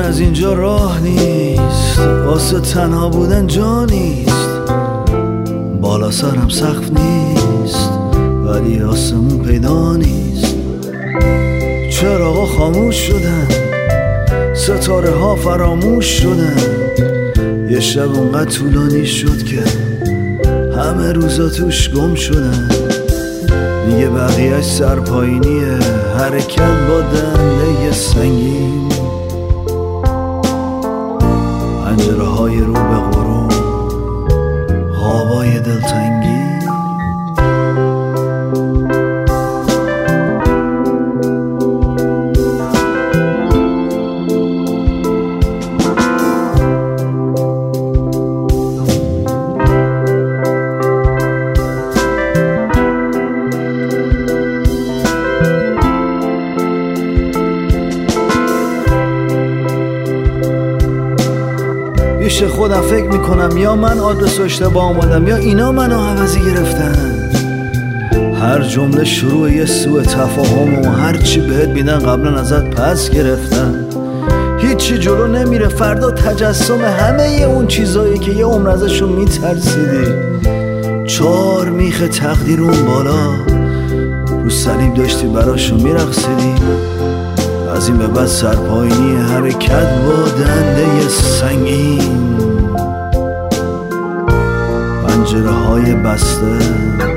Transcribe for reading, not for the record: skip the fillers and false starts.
از اینجا راه نیست، واسه تنها بودن جا نیست. بالا سرم سقف نیست ولی آسمون پیدا نیست. چراغا خاموش شدن، ستاره ها فراموش شدن. یه شب اونقدر طولانی شد که همه روزا توش گم شدن. دیگه بقیهش سرپایینیه، حرکت با دنده سنگین. پنجره های رو به غروب، خوابای دلتنگی. پیش خودم فکر میکنم یا من آدرس اشتباه آمدم یا اینا منو عوضی گرفتن. هر جمله شروع یه سوء تفاهم و هر چی بهت میدن قبلا ازت پس گرفتن. هیچی جلو نمیره، فردا تجسم همه اون چیزایی که یه عمر ازشون میترسیدی. 4 میخ تقدیر اون بالا رو صلیب داشتی براشون میرقصیدی. از این به بعد سرپایینی، حرکت با دنده سنگین. پنجره های بسته،